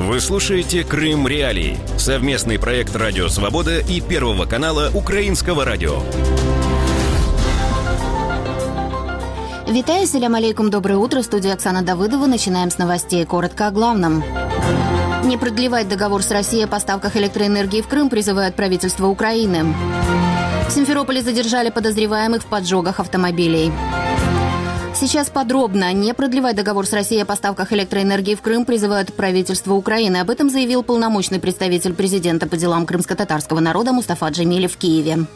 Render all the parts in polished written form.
Вы слушаете «Крым Реалии» – совместный проект «Радио Свобода» и Первого канала Украинского радио. Витаю, салям алейкум, доброе утро. В студии Оксана Давыдова. Начинаем с новостей. Коротко о главном. Не продлевать договор с Россией о поставках электроэнергии в Крым призывает правительство Украины. В Симферополе задержали подозреваемых в поджогах автомобилей. Сейчас подробно. Не продлевать договор с Россией о поставках электроэнергии в Крым призывает правительство Украины. Об этом заявил полномочный представитель президента по делам крымско-татарского народа Мустафа Джемилев в Киеве.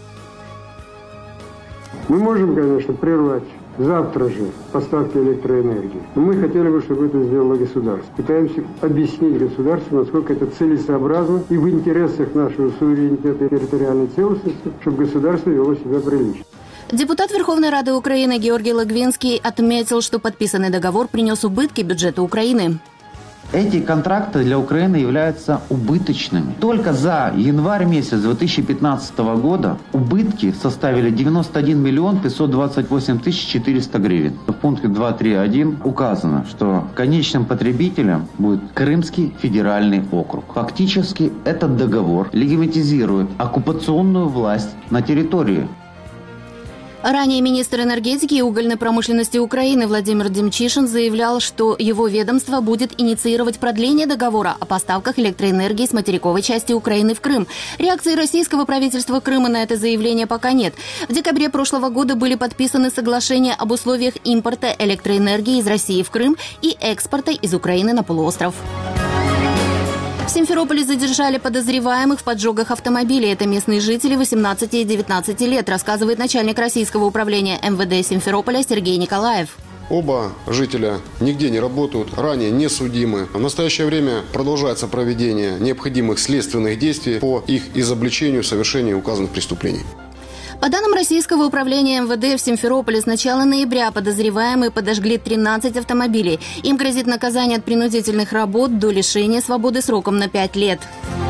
Мы можем, конечно, прервать завтра же поставки электроэнергии. Но мы хотели бы, чтобы это сделало государство. Пытаемся объяснить государству, насколько это целесообразно и в интересах нашего суверенитета и территориальной целостности, чтобы государство вело себя прилично. Депутат Верховной Рады Украины Георгий Логвинский отметил, что подписанный договор принес убытки бюджету Украины. Эти контракты для Украины являются убыточными. Только за январь месяц 2015 года убытки составили 91 миллион 528 тысяч 400 гривен. В пункте 2.3.1 указано, что конечным потребителем будет Крымский федеральный округ. Фактически этот договор легитимизирует оккупационную власть на территории. Ранее министр энергетики и угольной промышленности Украины Владимир Демчишин заявлял, что его ведомство будет инициировать продление договора о поставках электроэнергии с материковой части Украины в Крым. Реакции российского правительства Крыма на это заявление пока нет. В декабре прошлого года были подписаны соглашения об условиях импорта электроэнергии из России в Крым и экспорта из Украины на полуостров. В Симферополе задержали подозреваемых в поджогах автомобилей. Это местные жители 18 и 19 лет, рассказывает начальник российского управления МВД Симферополя Сергей Николаев. Оба жителя нигде не работают, ранее не судимы. В настоящее время продолжается проведение необходимых следственных действий по их изобличению в совершении указанных преступлений. По данным российского управления МВД, в Симферополе с начала ноября подозреваемые подожгли 13 автомобилей. Им грозит наказание от принудительных работ до лишения свободы сроком на 5 лет.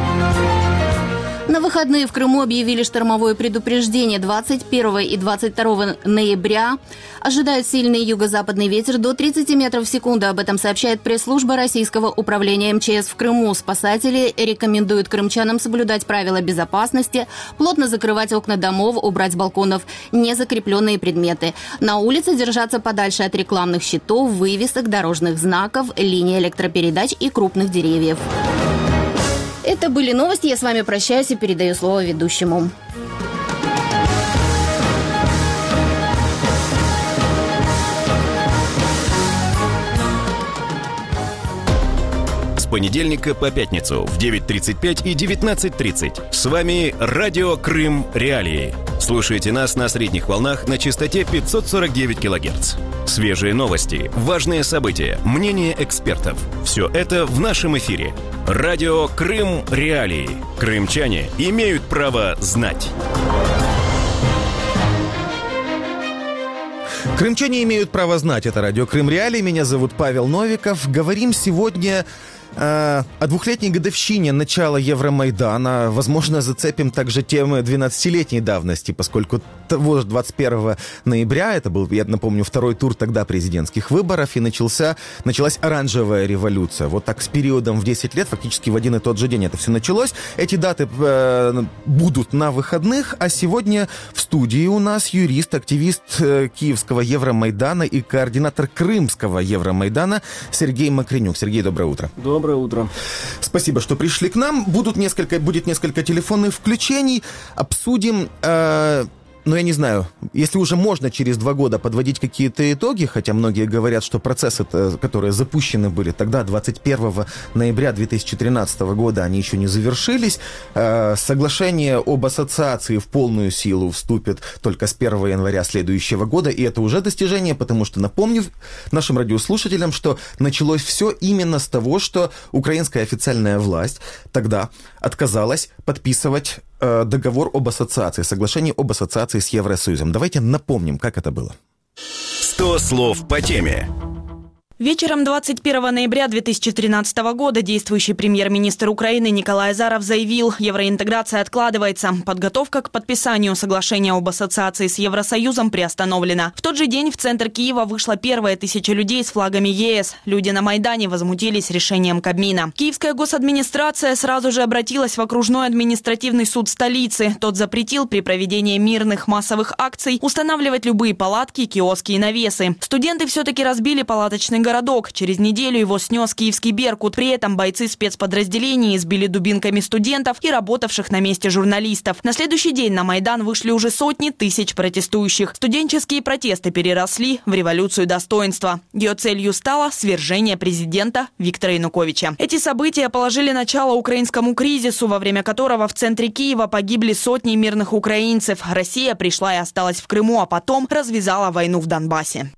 На выходные в Крыму объявили штормовое предупреждение. 21 и 22 ноября ожидают сильный юго-западный ветер до 30 метров в секунду. Об этом сообщает пресс-служба российского управления МЧС в Крыму. Спасатели рекомендуют крымчанам соблюдать правила безопасности, плотно закрывать окна домов, убрать с балконов незакрепленные предметы. На улице держаться подальше от рекламных щитов, вывесок, дорожных знаков, линий электропередач и крупных деревьев. Это были новости. Я с вами прощаюсь и передаю слово ведущему. С понедельника по пятницу в 9:35 и 19:30. С вами Радио Крым Реалии. Слушайте нас на средних волнах на частоте 549 кГц. Свежие новости, важные события, мнения экспертов. Все это в нашем эфире. Радио Крым Реалии. Крымчане имеют право знать. Крымчане имеют право знать. Это Радио Крым Реалии. Меня зовут Павел Новиков. Говорим сегодня о двухлетней годовщине начала Евромайдана. Возможно, зацепим также темы 12-летней давности, поскольку того же 21 ноября, это был, я напомню, второй тур тогда президентских выборов, и началась оранжевая революция. Вот так с периодом в 10 лет, фактически в один и тот же день это все началось. Эти даты будут на выходных, а сегодня в студии у нас юрист, активист Киевского Евромайдана и координатор Крымского Евромайдана Сергей Макренюк. Сергей, доброе утро. Доброе утро. Спасибо, что пришли к нам. Будет несколько телефонных включений. Обсудим... Но я не знаю, если уже можно через 2 года подводить какие-то итоги, хотя многие говорят, что процессы, которые запущены были тогда, 21 ноября 2013 года, они еще не завершились. Соглашение об ассоциации в полную силу вступит только с 1 января следующего года, и это уже достижение, потому что, напомню нашим радиослушателям, что началось все именно с того, что украинская официальная власть тогда отказалась подписывать договор об ассоциации, соглашение об ассоциации с Евросоюзом. Давайте напомним, как это было. 100 слов по теме. Вечером 21 ноября 2013 года действующий премьер-министр Украины Николай Азаров заявил, евроинтеграция откладывается. Подготовка к подписанию соглашения об ассоциации с Евросоюзом приостановлена. В тот же день в центр Киева вышла первая 1000 людей с флагами ЕС. Люди на Майдане возмутились решением Кабмина. Киевская госадминистрация сразу же обратилась в окружной административный суд столицы. Тот запретил при проведении мирных массовых акций устанавливать любые палатки, киоски и навесы. Студенты все-таки разбили палаточный городок. Через неделю его снес киевский «Беркут». При этом бойцы спецподразделений избили дубинками студентов и работавших на месте журналистов. На следующий день на Майдан вышли уже сотни тысяч протестующих. Студенческие протесты переросли в революцию достоинства. Ее целью стало свержение президента Виктора Януковича. Эти события положили начало украинскому кризису, во время которого в центре Киева погибли сотни мирных украинцев. Россия пришла и осталась в Крыму, а потом развязала войну в Донбассе.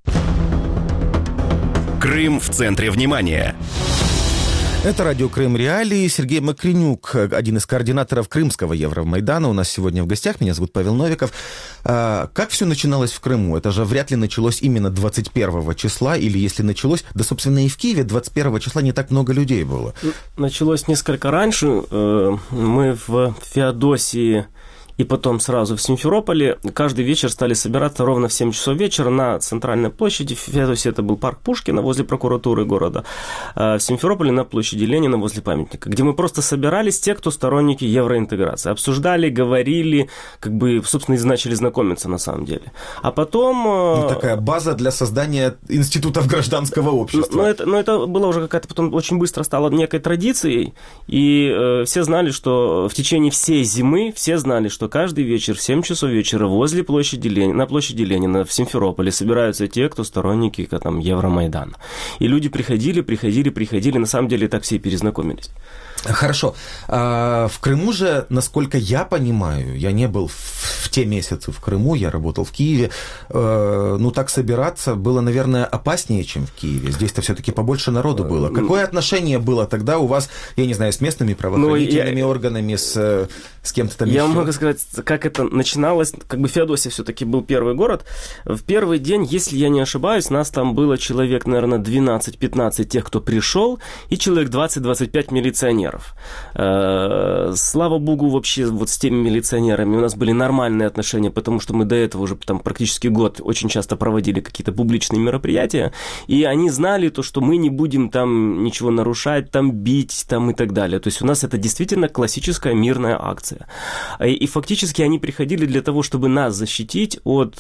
Крым в центре внимания. Это радио «Крым Реалии». Сергей Макренюк, один из координаторов Крымского Евромайдана, у нас сегодня в гостях. Меня зовут Павел Новиков. Как все начиналось в Крыму? Это же вряд ли началось именно 21 числа, или если началось, да, собственно, и в Киеве 21 числа не так много людей было. Началось несколько раньше. Мы в Феодосии и потом сразу в Симферополе каждый вечер стали собираться ровно в 7 часов вечера на центральной площади. В Феодосии это был парк Пушкина возле прокуратуры города, а в Симферополе на площади Ленина возле памятника, где мы просто собирались те, кто сторонники евроинтеграции. Обсуждали, говорили, как бы, собственно, и начали знакомиться на самом деле. А потом... такая база для создания институтов гражданского общества. Но это было уже какая-то потом очень быстро стало некой традицией, и все знали, что в течение всей зимы все знали, что каждый вечер в 7 часов вечера возле площади Ленина, на площади Ленина в Симферополе собираются те, кто сторонники там, Евромайдана. И люди приходили, на самом деле так все и перезнакомились. Хорошо. В Крыму же, насколько я понимаю, я не был в те месяцы в Крыму, я работал в Киеве, так собираться было, наверное, опаснее, чем в Киеве. Здесь-то все-таки побольше народу было. Какое отношение было тогда у вас, я не знаю, с местными правоохранительными органами, с кем-то там еще? Я могу сказать, как это начиналось. Как бы Феодосия все-таки был первый город. В первый день, если я не ошибаюсь, нас там было человек, наверное, 12-15 тех, кто пришел, и человек 20-25 милиционеров. Слава богу, вообще вот с теми милиционерами у нас были нормальные отношения, потому что мы до этого уже там практически год очень часто проводили какие-то публичные мероприятия, и они знали то, что мы не будем там ничего нарушать, там бить, там и так далее. То есть у нас это действительно классическая мирная акция. И фактически они приходили для того, чтобы нас защитить от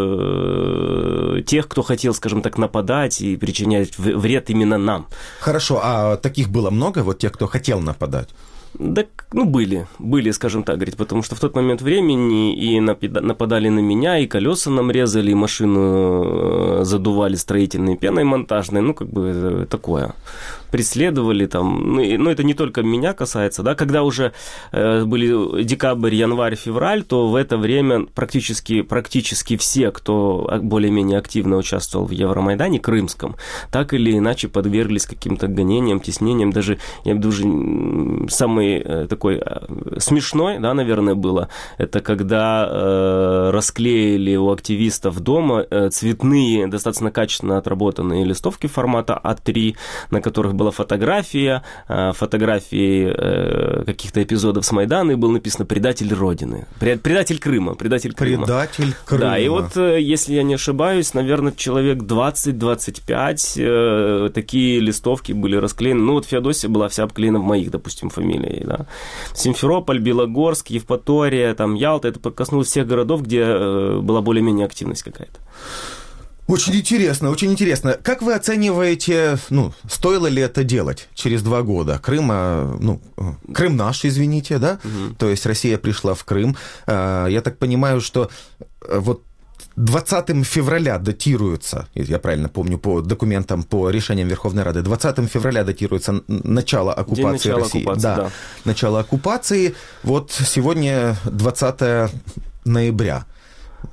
тех, кто хотел, скажем так, нападать и причинять вред именно нам. Хорошо, а таких было много, вот тех, кто хотел нападать? Да, были, скажем так, говорить, потому что в тот момент времени и нападали на меня, и колеса нам резали, и машину задували строительной пеной монтажной, такое. Преследовали там, но это не только меня касается, да, когда уже были декабрь, январь, февраль, то в это время практически все, кто более-менее активно участвовал в Евромайдане крымском, так или иначе подверглись каким-то гонениям, теснениям, даже, я даже самый такой смешной, да, наверное, было, это когда расклеили у активистов дома цветные, достаточно качественно отработанные листовки формата А3, на которых была фотографии каких-то эпизодов с Майдана, и было написано «Предатель Родины», «Предатель Крыма». «Предатель Крыма». Да, и вот, если я не ошибаюсь, наверное, человек 20-25 такие листовки были расклеены. Вот Феодосия была вся обклеена в моих, допустим, фамилией, да. Симферополь, Белогорск, Евпатория, там, Ялта, это коснулось всех городов, где была более-менее активность какая-то. Очень интересно, очень интересно. Как вы оцениваете, стоило ли это делать через 2 года? Крым наш, извините, да? Угу. То есть Россия пришла в Крым. Я так понимаю, что вот 20 февраля датируется, я правильно помню, по документам, по решениям Верховной Рады, 20 февраля датируется начало оккупации России. Да, начало оккупации. Вот сегодня 20 ноября.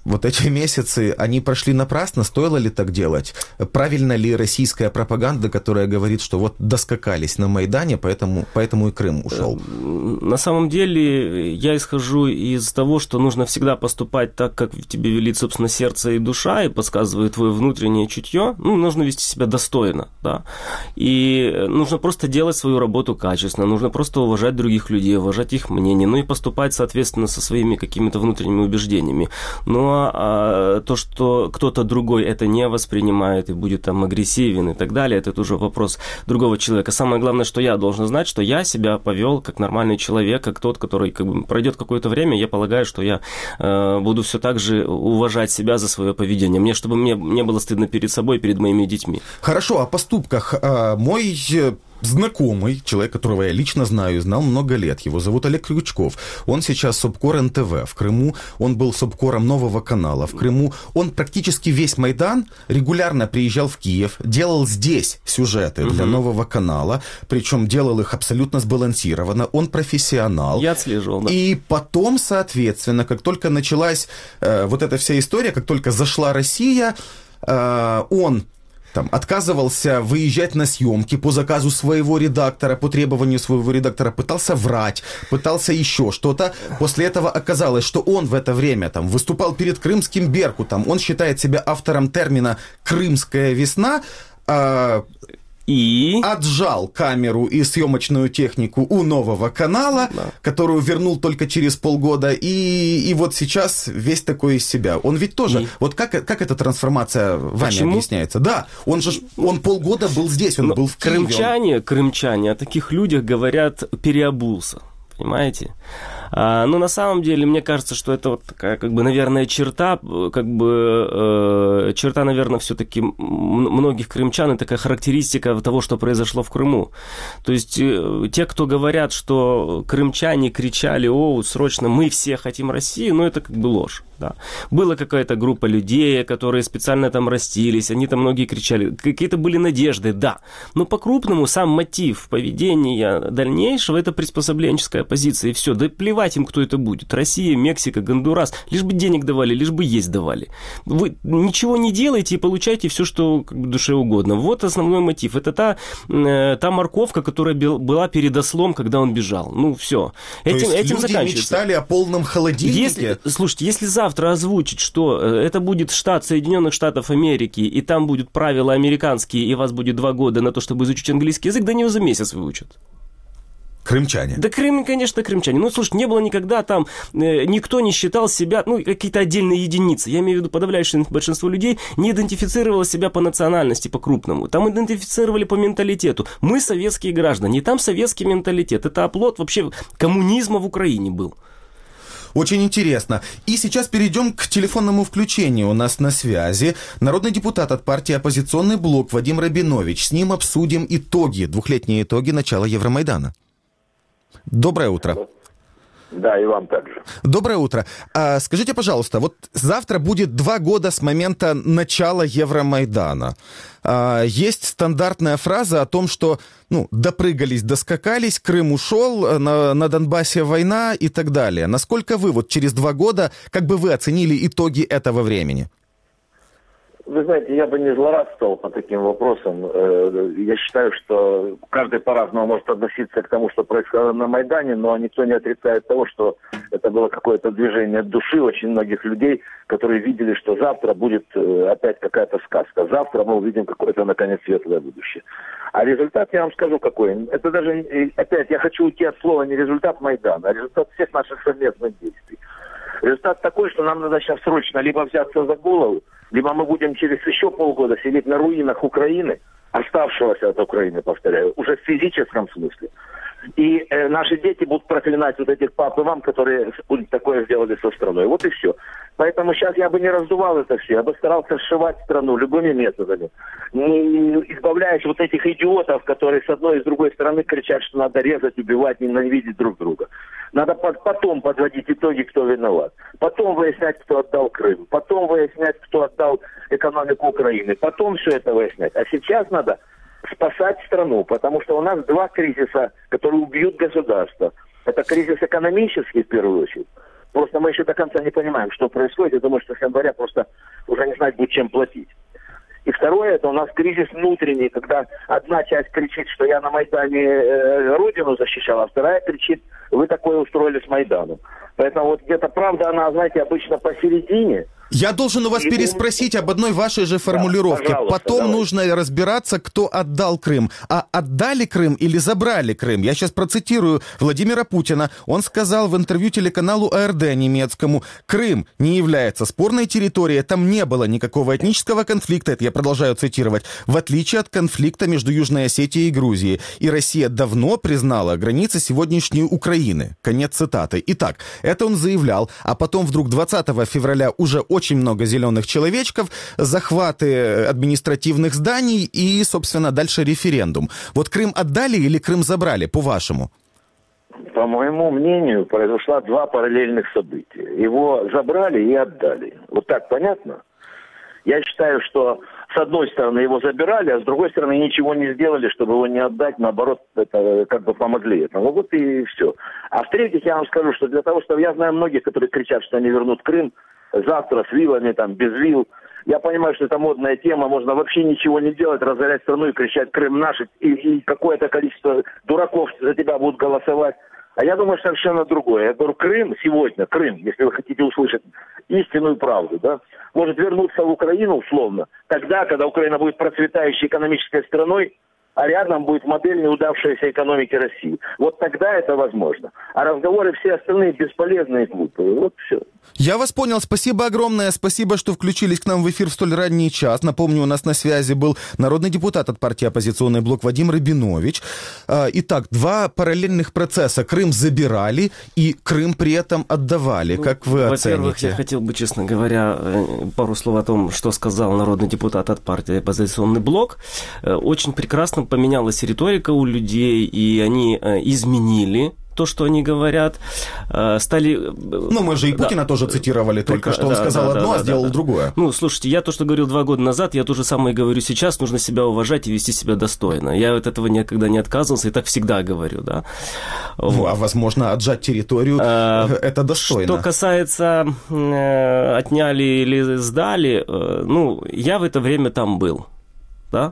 вот эти месяцы, они прошли напрасно? Стоило ли так делать? Правильно ли российская пропаганда, которая говорит, что вот доскакались на Майдане, поэтому и Крым ушел? На самом деле, я исхожу из того, что нужно всегда поступать так, как тебе велит, собственно, сердце и душа, и подсказывает твое внутреннее чутье. Нужно вести себя достойно, да. И нужно просто делать свою работу качественно, нужно просто уважать других людей, уважать их мнение, и поступать, соответственно, со своими какими-то внутренними убеждениями. А то, что кто-то другой это не воспринимает и будет там агрессивен и так далее, это уже вопрос другого человека. Самое главное, что я должен знать, что я себя повел как нормальный человек, как тот, который пройдет какое-то время, я полагаю, что я буду все так же уважать себя за свое поведение. Чтобы мне не было стыдно перед собой, перед моими детьми. Хорошо, о поступках. Мой знакомый, человек, которого я лично знаю, знал много лет, его зовут Олег Крючков. Он сейчас субкор НТВ. В Крыму он был субкором Нового канала. В Крыму он практически весь Майдан регулярно приезжал в Киев, делал здесь сюжеты для Нового канала, причем делал их абсолютно сбалансированно. Он профессионал. Я отслеживал, да. И потом, соответственно, как только началась вот эта вся история, как только зашла Россия, он отказывался выезжать на съемки по заказу своего редактора, по требованию своего редактора, пытался врать, пытался еще что-то. После этого оказалось, что он в это время выступал перед крымским Беркутом. Он считает себя автором термина «Крымская весна», и отжал камеру и съемочную технику у Нового канала, которую вернул только через полгода, и вот сейчас весь такой из себя. Он ведь тоже... Вот как эта трансформация вами объясняется? Да, он полгода был здесь, он был в Киеве. Крымчане о таких людях говорят «переобулся». Понимаете? Но на самом деле, мне кажется, что это вот такая, наверное, черта, черта, наверное, все-таки многих крымчан, и такая характеристика того, что произошло в Крыму. То есть те, кто говорят, что крымчане кричали: «О, срочно, мы все хотим Россию», это ложь. Да. Была какая-то группа людей, которые специально там растились, они там многие кричали, какие-то были надежды, да. Но по-крупному сам мотив поведения дальнейшего – это приспособленческая позиция, и все. Да плевать им, кто это будет. Россия, Мексика, Гондурас. Лишь бы денег давали, лишь бы есть давали. Вы ничего не делаете и получаете все, что душе угодно. Вот основной мотив. Это та морковка, которая была перед ослом, когда он бежал. Все. Этим люди заканчивается. Мечтали о полном холодильнике? Если завтра озвучить, что это будет штат Соединенных Штатов Америки, и там будут правила американские, и у вас будет 2 года на то, чтобы изучить английский язык, да не за месяц выучат. Крымчане. Да, конечно, крымчане. Слушай, не было никогда там, никто не считал себя, какие-то отдельные единицы. Я имею в виду, подавляющее большинство людей не идентифицировало себя по национальности, по-крупному. Там идентифицировали по менталитету. Мы советские граждане, и там советский менталитет. Это оплот вообще коммунизма в Украине был. Очень интересно. И сейчас перейдем к телефонному включению. У нас на связи народный депутат от партии «Оппозиционный блок» Вадим Рабинович. С ним обсудим двухлетние итоги начала Евромайдана. Доброе утро. Да, и вам также. Доброе утро. Скажите, пожалуйста, вот завтра будет 2 года с момента начала Евромайдана. Есть стандартная фраза о том, что допрыгались, доскакались, Крым ушел, на Донбассе война и так далее. Насколько вы через 2 года, как бы вы оценили итоги этого времени? Вы знаете, я бы не злорадствовал по таким вопросам. Я считаю, что каждый по-разному может относиться к тому, что происходило на Майдане, но никто не отрицает того, что это было какое-то движение души очень многих людей, которые видели, что завтра будет опять какая-то сказка. Завтра мы увидим какое-то, наконец, светлое будущее. А результат, я вам скажу, какой. Это даже, опять, я хочу уйти от слова не результат Майдана, а результат всех наших совместных действий. Результат такой, что нам надо сейчас срочно либо взяться за голову, либо мы будем через еще полгода сидеть на руинах Украины, оставшегося от Украины, повторяю, уже в физическом смысле. И наши дети будут проклинать вот этих пап и мам, которые такое сделали со страной. Вот и все. Поэтому сейчас я бы не раздувал это все, я бы старался сшивать страну любыми методами, не избавляясь от этих идиотов, которые с одной и с другой стороны кричат, что надо резать, убивать, ненавидеть друг друга. Надо потом подводить итоги, кто виноват. Потом выяснять, кто отдал Крым. Потом выяснять, кто отдал экономику Украины. Потом все это выяснять. А сейчас надо спасать страну, потому что у нас 2 кризиса, которые убьют государство. Это кризис экономический, в первую очередь. Просто мы еще до конца не понимаем, что происходит. Я думаю, что с января просто уже не знать будет, чем платить. И второе, это у нас кризис внутренний, когда одна часть кричит, что я на Майдане Родину защищал, а вторая кричит, вы такое устроили с Майданом. Поэтому вот где-то правда, она, знаете, обычно посередине. Я должен у вас переспросить об одной вашей же формулировке. Да, потом давай. нужно разбираться, кто отдал Крым. А отдали Крым или забрали Крым? Я сейчас процитирую Владимира Путина. Он сказал в интервью телеканалу АРД немецкому: Крым не является спорной территорией, там не было никакого этнического конфликта, это я продолжаю цитировать, в отличие от конфликта между Южной Осетией и Грузией. И Россия давно признала границы сегодняшней Украины. Конец цитаты. Итак, это он заявлял, а потом вдруг 20 февраля уже очень много зеленых человечков, захваты административных зданий и, собственно, дальше референдум. Вот Крым отдали или Крым забрали, по-вашему? По моему мнению, произошло два параллельных события. Его забрали и отдали. Вот так понятно? Я считаю, что с одной стороны его забирали, а с другой стороны ничего не сделали, чтобы его не отдать, наоборот, это как бы помогли этому. Вот и все. А в-третьих, я вам скажу, что для того, чтобы я знаю многих, которые кричат, что они вернут Крым, завтра с вилами, там, без вил. Я понимаю, что это модная тема, можно вообще ничего не делать, разорять страну и кричать «Крым наш», и какое-то количество дураков за тебя будут голосовать. А я думаю совершенно другое. Я говорю, Крым сегодня, Крым, если вы хотите услышать истинную правду, да, может вернуться в Украину условно, тогда, когда Украина будет процветающей экономической страной, а рядом будет модель неудавшейся экономики России. Вот тогда это возможно. А разговоры все остальные бесполезные и глупые. Вот все. Я вас понял. Спасибо огромное. Спасибо, что включились к нам в эфир в столь ранний час. Напомню, у нас на связи был народный депутат от партии «Оппозиционный блок» Вадим Рабинович. Итак, два параллельных процесса. Крым забирали и Крым при этом отдавали. Как вы оцените? Во-первых, я хотел бы, честно говоря, пару слов о том, что сказал народный депутат от партии «Оппозиционный блок». Очень прекрасно поменялась риторика у людей, и они изменили то, что они говорят, стали... Ну, мы же и Путина тоже цитировали только, что он сказал одно, а сделал другое. Ну, слушайте, я то, что говорил 2 года назад, я то же самое говорю сейчас, нужно себя уважать и вести себя достойно. Я от этого никогда не отказывался и так всегда говорю, да. Вот. А возможно, отжать территорию, это достойно. Что касается отняли или сдали, ну, я в это время там был, да.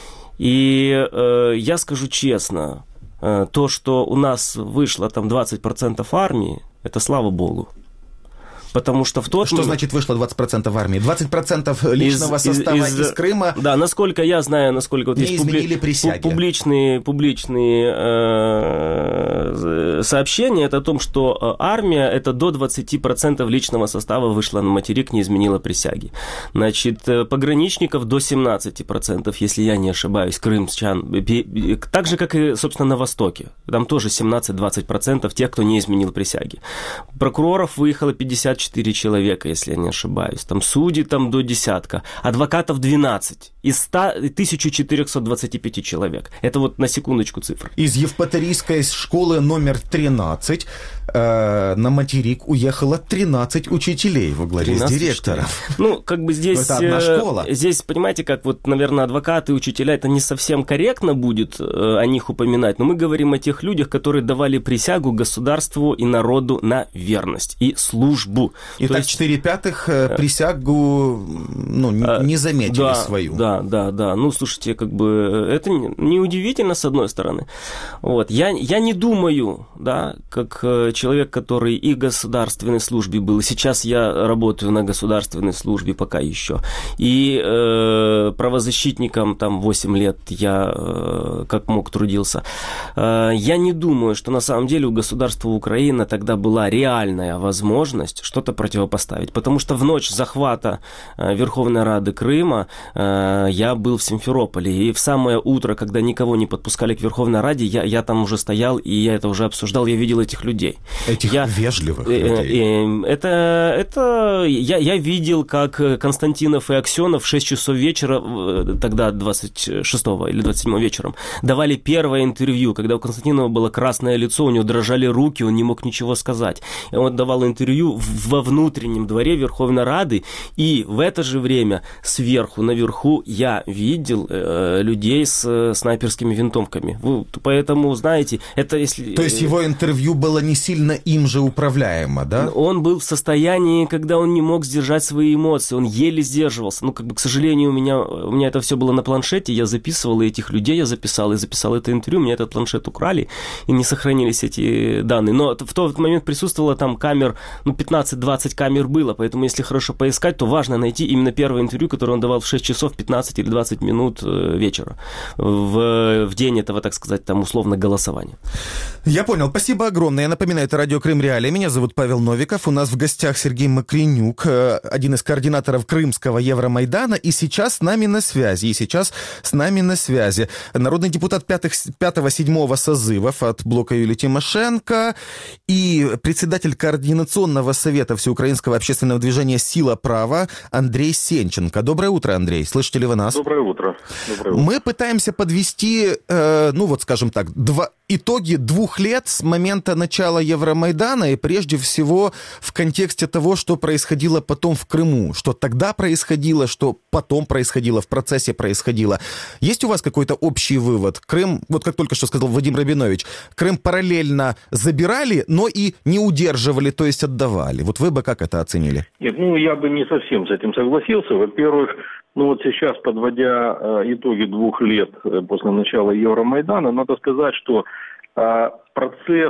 И я скажу честно, то, что у нас вышло там 20% армии, это слава богу. Потому что в тот Что значит вышло 20% армии? 20% личного состава из Крыма. Да, насколько я знаю, насколько вот не есть изменили присяги. Публичные сообщения, это о том, что армия это до 20% личного состава вышла на материк, не изменила присяги. Значит, пограничников до 17%, если я не ошибаюсь, крымчан. Так же, как и, собственно, на Востоке. Там тоже 17-20% тех, кто не изменил присяги. Прокуроров выехало 54 человека, если я не ошибаюсь. Там судей там до десятка. Адвокатов 12. Из 1425 человек. Это вот на секундочку цифры. Из Евпаторийской школы номер 13 на материк уехало 13 учителей во главе с директором. Ну, как бы здесь... Это одна школа. Здесь, понимаете, как вот, наверное, адвокаты, учителя, это не совсем корректно будет о них упоминать, но мы говорим о тех людях, которые давали присягу государству и народу на верность и службу. Итак, 4/5 присягу не заметили свою. Да. Ну, слушайте, как бы это неудивительно, с одной стороны. Вот. Я не думаю, да, как человек, который и в государственной службе был, и сейчас я работаю на государственной службе пока еще, и правозащитником там 8 лет я как мог трудился. Я не думаю, что на самом деле у государства Украины тогда была реальная возможность что-то противопоставить, потому что в ночь захвата Верховной Рады Крыма я был в Симферополе, и в самое утро, когда никого не подпускали к Верховной Раде, я там уже стоял, и я это уже обсуждал, я видел этих людей. Вежливых людей. Я видел, как Константинов и Аксенов в 6 часов вечера, тогда 26 или 27 вечером, давали первое интервью, когда у Константинова было красное лицо, у него дрожали руки, он не мог ничего сказать. И он давал интервью в во внутреннем дворе Верховной Рады, и в это же время сверху, наверху, я видел людей с снайперскими винтовками. Поэтому, знаете, это если... То есть его интервью было не сильно им же управляемо, да? Он был в состоянии, когда он не мог сдержать свои эмоции, он еле сдерживался. К сожалению, у меня это все было на планшете, я записывал, и этих людей я записал это интервью, мне этот планшет украли, и не сохранились эти данные. Но в тот момент присутствовало там камер, 15-20 камер было, поэтому если хорошо поискать, то важно найти именно первое интервью, которое он давал в 6 часов 15 или 20 минут вечера, в день этого, так сказать, там условно голосования. Я понял, спасибо огромное. Я напоминаю, это радио Крым Реалии. Меня зовут Павел Новиков, у нас в гостях Сергей Макренюк, один из координаторов Крымского Евромайдана, и сейчас с нами на связи. Народный депутат 5-7 созывов от блока Юлии Тимошенко и председатель Координационного совета Всеукраинского общественного движения «Сила права» Андрей Сенченко. Доброе утро, Андрей. Слышите ли вы нас? Доброе утро. Мы пытаемся подвести, скажем так, итоги 2 лет с момента начала Евромайдана, и прежде всего в контексте того, что происходило потом в Крыму, что тогда происходило, что потом происходило, в процессе происходило. Есть у вас какой-то общий вывод? Крым, вот как только что сказал Вадим Рабинович, Крым параллельно забирали, но и не удерживали, то есть отдавали. Вот вы бы как это оценили? Нет, я бы не совсем с этим согласился. Во-первых, сейчас, подводя итоги 2 лет после начала Евромайдана, надо сказать, что процесс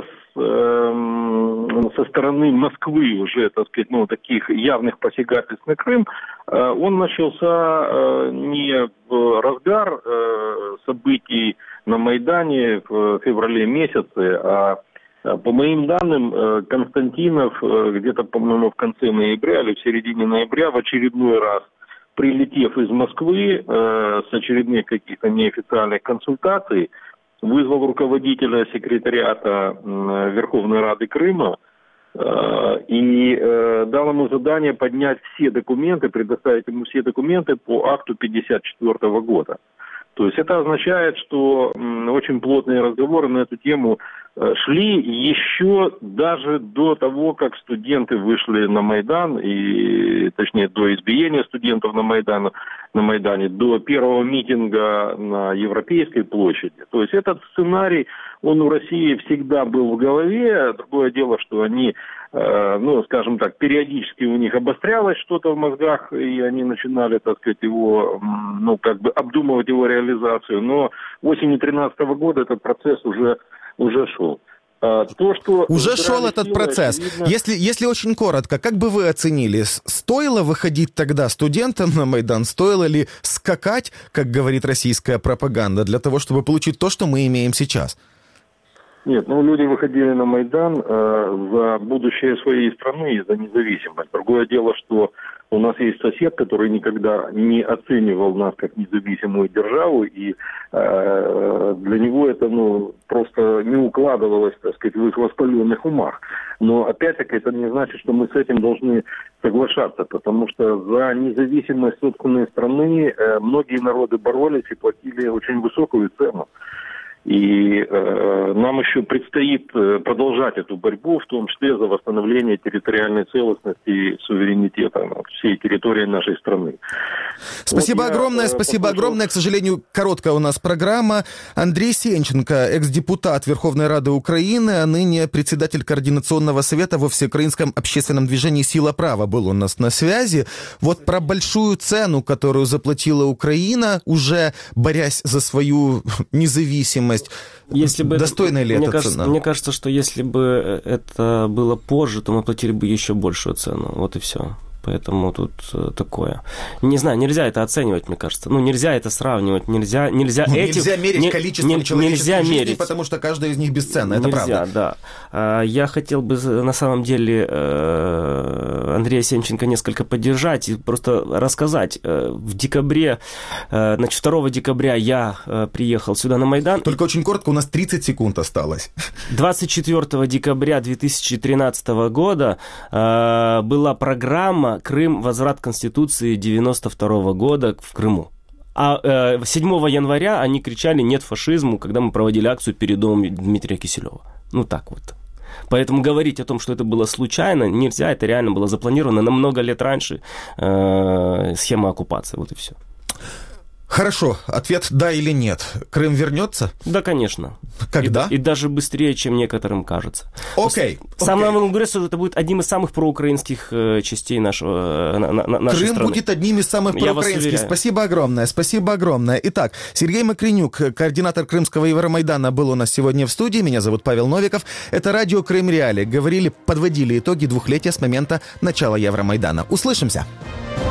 со стороны Москвы уже, так сказать, таких явных посягательств на Крым, он начался не в разгар событий на Майдане в феврале месяце, а по моим данным, Константинов где-то, по-моему, в конце ноября или в середине ноября в очередной раз, прилетев из Москвы с очередных каких-то неофициальных консультаций, вызвал руководителя секретариата Верховной Рады Крыма и дал ему задание поднять все документы, предоставить ему все документы по акту 1954 года. То есть это означает, что очень плотные разговоры на эту тему шли еще даже до того, как студенты вышли на Майдан, и, точнее, до избиения студентов на Майдане, до первого митинга на Европейской площади. То есть этот сценарий, он у России всегда был в голове. Другое дело, что они, скажем так, периодически у них обострялось что-то в мозгах, и они начинали, так сказать, его, обдумывать его реализацию. Но осенью 2013 года этот процесс уже шел. Уже шел этот процесс. Если очень коротко, как бы вы оценили, стоило выходить тогда студентам на Майдан, стоило ли скакать, как говорит российская пропаганда, для того, чтобы получить то, что мы имеем сейчас? Нет, люди выходили на Майдан за будущее своей страны и за независимость. Другое дело, что у нас есть сосед, который никогда не оценивал нас как независимую державу, и для него это просто не укладывалось, так сказать, в их воспаленных умах. Но опять-таки это не значит, что мы с этим должны соглашаться, потому что за независимость собственной страны многие народы боролись и платили очень высокую цену. И нам еще предстоит продолжать эту борьбу, в том числе за восстановление территориальной целостности и суверенитета всей территории нашей страны. Спасибо огромное. К сожалению, короткая у нас программа. Андрей Сенченко, экс-депутат Верховной Рады Украины, а ныне председатель Координационного совета во Всеукраинском общественном движении «Сила права» был у нас на связи. Вот про большую цену, которую заплатила Украина, уже борясь за свою независимость. Достойная ли эта цена? Мне кажется, что если бы это было позже, то мы платили бы еще большую цену. Вот и все. Поэтому тут такое. Не знаю, нельзя это оценивать, мне кажется. Нельзя это сравнивать. Нельзя мерить количеством человеческих жизней, потому что каждая из них бесценна. Это правда. Да. Я хотел бы на самом деле Андрея Сенченко несколько поддержать и просто рассказать. В декабре, 2 декабря я приехал сюда на Майдан. Только очень коротко, у нас 30 секунд осталось. 24 декабря 2013 года была программа «Крым. Возврат Конституции 92 года в Крыму». А 7 января они кричали «нет фашизму», когда мы проводили акцию перед домом Дмитрия Киселева. Так вот. Поэтому говорить о том, что это было случайно, нельзя. Это реально было запланировано на много лет раньше. Схема оккупации, вот и все. Хорошо, ответ да или нет. Крым вернется? Да, конечно. Когда? И даже быстрее, чем некоторым кажется. Окей. Самое главное, говорю, что это будет одним из самых проукраинских частей нашей Крым страны. будет одним из самых проукраинских. Спасибо огромное, спасибо огромное. Итак, Сергей Макренюк, координатор Крымского Евромайдана, был у нас сегодня в студии. Меня зовут Павел Новиков. Это радио Крым Реалии. Подводили итоги двухлетия с момента начала Евромайдана. Услышимся.